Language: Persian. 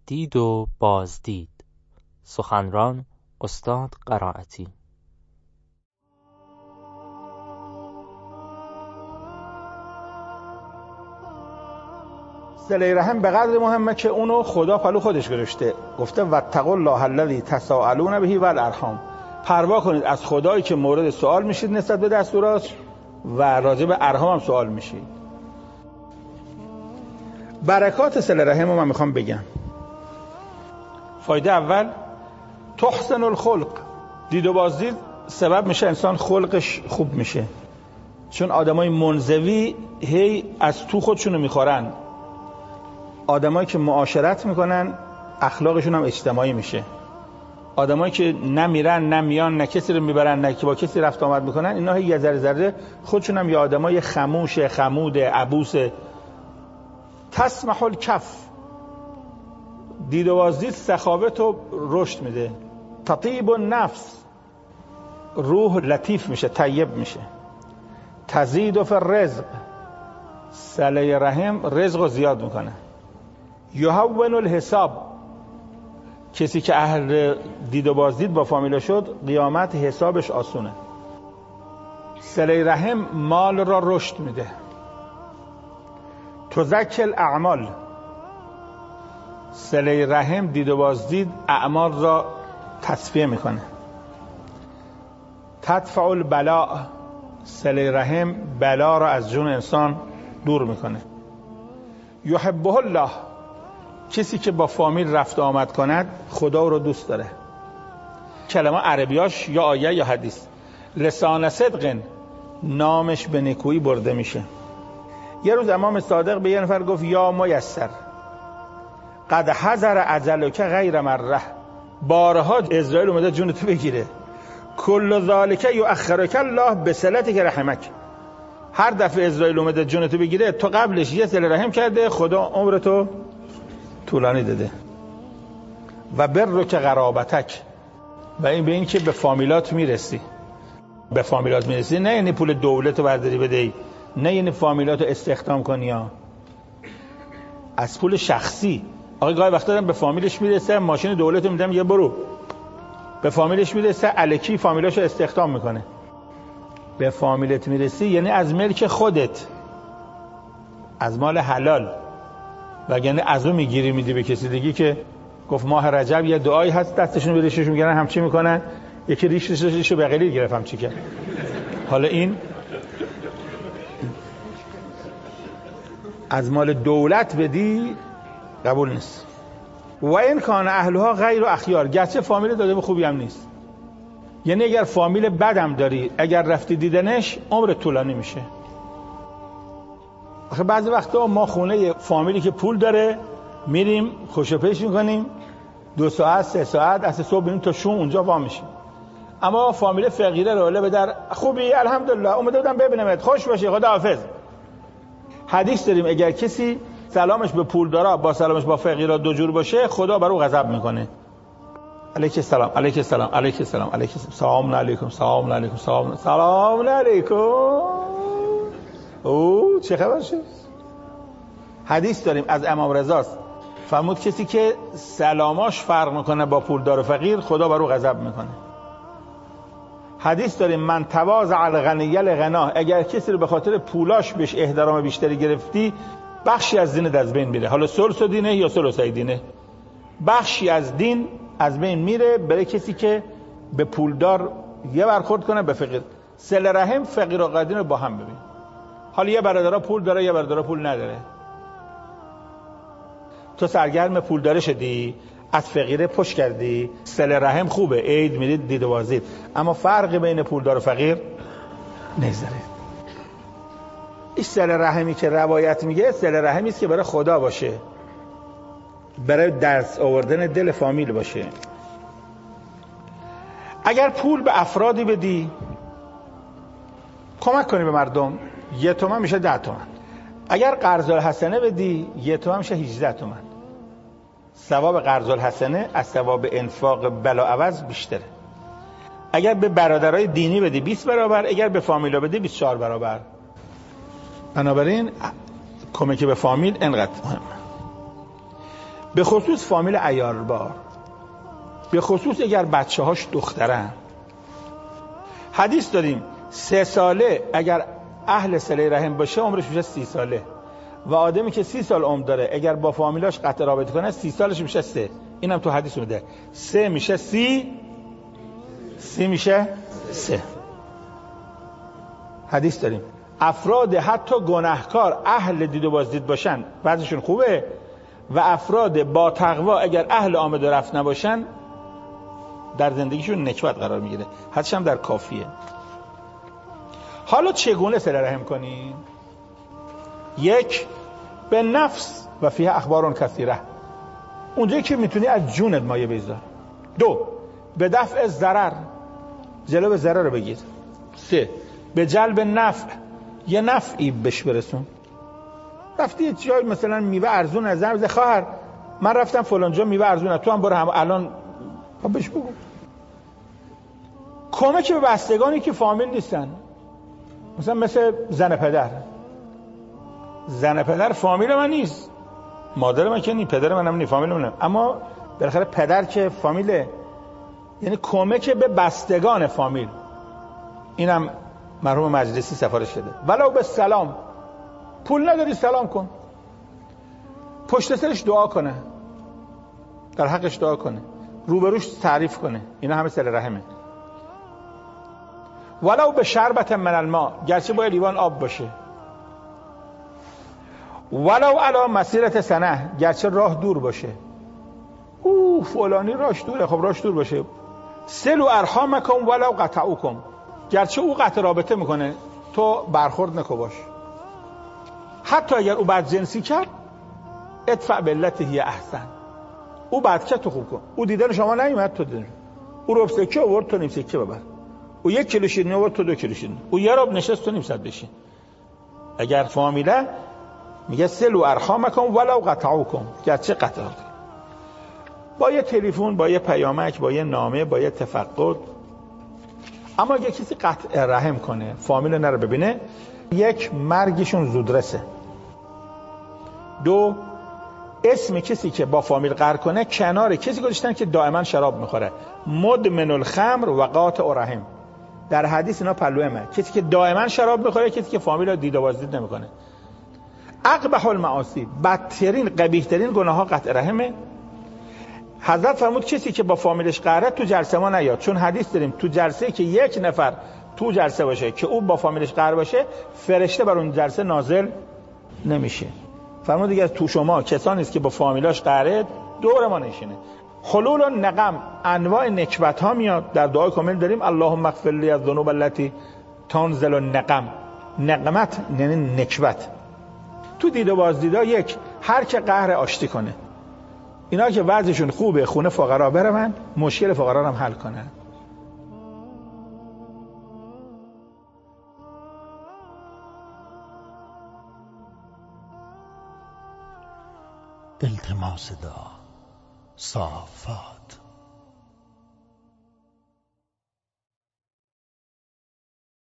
دید و بازدید. سخنران استاد قرائتی. صله رحم به قدر مهمه که اونو خدا پلو خودش گرفته. گفته واتقوا الله الذی تساءلون به والارحام. پروا کنید از خدایی که مورد سوال میشید نسبت به دستوراش و راجع به ارحام هم سوال میشید. برکات صله رحم رو من میخوام بگم. فایده اول، تحسن الخلق. دید و بازدید سبب میشه انسان خلقش خوب میشه، چون آدمای منزوی هی از تو خودشونو میخورن. آدمایی که معاشرت میکنن اخلاقشون هم اجتماعی میشه. آدمایی که نمیرن نمیان، نه کسی رو میبرن نه که با کسی رفت آمد میکنن، اینا یه ذره ذره خودشون هم یه آدمای خموش، خمود، عبوس. تسمح الکف. دید و بازدید سخاوت رو رشد میده. تطیب النفس. روح لطیف میشه، طیب میشه. تزید فی الرزق. صله رحم رزق رو زیاد میکنه. یهون الحساب. کسی که اهل دید و بازدید با فامیلا شد، قیامت حسابش آسونه. صله رحم مال را رشد میده. تزکی الاعمال. صله رحم دید و بازدید اعمال را تصفیه میکنه. تدفع البلاء. صله رحم بلا را از جون انسان دور میکنه. یحبه الله. کسی که با فامیل رفت آمد کند خدا رو دوست داره. کلمه عربیاش یا آیه یا حدیث. لسان صدق، نامش به نیکویی برده میشه. یه روز امام صادق به یه نفر گفت یا میسر قد حضر اجلک غیر مره. بارها اسرائیل اومده جون تو بگیره. کل ذالک یؤخرک الله بصلتک رحمک. هر دفعه اسرائیل اومده جون تو بگیره، تو قبلش یه صله رحم کرده، خدا عمرتو طولانی داده. و برک قرابتک. و این به این که به فامیلات میرسی. به فامیلات میرسی نه یعنی پول دولت رو برداری بدهی، نه یعنی فامیلات رو استخدام کنی ها. از پول شخصی. آقای گاهی وقتا به فامیلش میرسه، ماشین دولت رو میدم یه برو. به فامیلش میرسه، الکی فامیلاشو استخدام میکنه. به فامیلت میرسی یعنی از ملک خودت، از مال حلال. وگرنه از اون میگیری میدی به کسی دیگه که گفت ماه رجب یه دعایی هست دستشون به ریشش میگیرن همچی میکنن، یکی ریششو به قلیل گرفت همچی کرد. حالا این از مال دولت بدی قبول نیست. و این کان اهلها غیر اخیار. گرچه فامیل داده به خوبی هم نیست. یعنی اگر فامیل بدم داری، اگر رفتی دیدنش عمر طولانی میشه. آخه بعضی وقتا ما خونه فامیلی که پول داره میریم خوشو پیش میکنیم، 2 ساعت 3 ساعت از صبح بریم تا شوم اونجا وا میشیم. اما فامیل فقیره رو به در خوبی الحمدلله اومده بودم ببینمت، خوش باشی، خداحافظ. حدیث داریم اگر کسی سلامش به پول داره با سلامش با فقیرا دو جور باشه، خدا بر او غضب میکنه. علیک السلام علیک السلام علیک السلام علیک السلام علیکم سلام علیکم سلام علیکم. او چه خبر شد؟ حدیث داریم از امام رضاست، فرمود کسی که سلاماش فرق میکنه با پولدار و فقیر، خدا بر او غضب میکنه. حدیث داریم من تواضع الغنی الغنا. اگر کسی رو به خاطر پولاش بهش احترام بیشتری گرفتی، بخشی از دینت از بین میره. حالا ثلث دینه یا ثلثای دینه، بخشی از دین از بین میره برای کسی که به پولدار یه برخورد کنه، به فقیر. صله رحم فقیر و قدیر رو با هم ببین. حالا یه برادر پول داره یه برادر پول نداره، تو سرگرم پول داره شدی، از فقیره پشت کردی، صله رحم خوبه، عید میرید دید و بازدید، اما فرق بین پولدار و فقیر نگذاره. این صله رحمی که روایت میگه صله رحمی است که برای خدا باشه، برای دست آوردن دل فامیل باشه. اگر پول به افرادی بدی، کمک کنی به مردم، 1 تومن میشه 10 تومن. اگر قرض الحسنه بدی 1 تومن میشه 18 تومن. ثواب قرض الحسنه از ثواب انفاق بلاعوض بیشتره. اگر به برادرای دینی بدی 20 برابر، اگر به فامیلا بدی 24 برابر. بنابراین کمک به فامیل انقدر مهمه. به خصوص فامیل عیاربار، به خصوص اگر بچه هاش دخترن. حدیث داریم 3 ساله اگر اهل صله رحم باشه عمرش میشه 30 ساله و آدمی که 30 سال عمر داره اگر با فامیلاش قطع رابطه کنه 30 سالش میشه 3. اینم تو حدیث اومده 3 میشه 30 میشه 3. حدیث داریم افراد حتی گناهکار اهل دید و بازدید باشن بعضیشون خوبه و افراد با تقوا اگر اهل آمد و رفت نباشن در زندگیشون نکبت قرار میگیره. حدش هم در کافیه. حالا چگونه صله رحم کنی؟ 1 به نفس و فیه اخبار کثیره، اونجایی که میتونی از جونت مایه بذار. 2 به دفع ضرر، جلو ضرر رو بگیر. 3 به جلب نفع، یه نفعی بهش برسون. رفتی یه جای مثلا میوه ارزون از زرد خواهر من رفتم فلان جا میوه ارزونه، تو هم برو الان بهش بگو. کمک به بستگانی که فامیل نیستن، مثل زن پدر. زن پدر فامیل من نیست، مادر من که نیست، پدر منم نیست، فامیل منم، اما بالاخره پدر که فامیله. یعنی کمک به بستگان فامیل. اینم مرحوم مجلسی سفارش شده. ولو به سلام، پول نداری سلام کن، پشت سرش دعا کنه، در حقش دعا کنه، روبروش تعریف کنه. اینا همه صله رحمه. ولو به شربت من الماء، گرچه با لیوان آب باشه. ولو علی مسیرت سنه، گرچه راه دور باشه. فلانی راش دوره، خب راش دور باشه. سلو ارحامکم ولو قطعوکم، گرچه او قطع رابطه میکنه تو برخورد نکو باش. حتی اگر او بد جنسی کرد ادفع بالتی هی احسن، او بد کرد تو خوب کن. او دیدن شما نیومد تو دیدن، او ربع سکه آورد تو نیم سکه ببر، او 1 کیلو شیرینی آورد تو 2 کیلو شیرینی، او یه رب نشست تو نیم ساعت بشین. اگر فامیله میگه سلو ارحامکم ولو قطعوکم، گرچه قطع. با یه تلفن، با یه پیامک، با یه نامه، با یه تفقد. اما اگه کسی قطع رحم کنه فامیل نره ببینه، 1 مرگشون زودرسه. 2 اسم کسی که با فامیل قهر کنه کنار کسی گذاشتن که دائما شراب میخوره، مدمن الخمر و قاطع رحم. در حدیث اینا پلوئمه، کسی که دائما شراب میخوره، کسی که فامیل رو دید و بازدید نمیکنه. اقبح المعاصی، بدترین قبیحترین گناه ها قطع رحمه. حضرت فرمود کسی که با فامیلش قهره تو جلسه ما نیاد، چون حدیث داریم تو جلسه که 1 نفر تو جلسه باشه که او با فامیلش قهر باشه فرشته بر اون جلسه نازل نمیشه. فرمود دیگه تو شما کسانی است که با فامیلاش قهره دور ما نشینه. حلول و نقم، انواع نکبت ها میاد. در دعای کامل داریم اللهم اغفر لی الذنوب التي تنزل النقم. نقمت یعنی نکبت. تو دید و بازدیدا 1 هر که قهر آشتی کنه. اینا که وضعشون خوبه خونه فقرا برون، مشکل فقرا هم حل کنن. التماس دعا. صافات.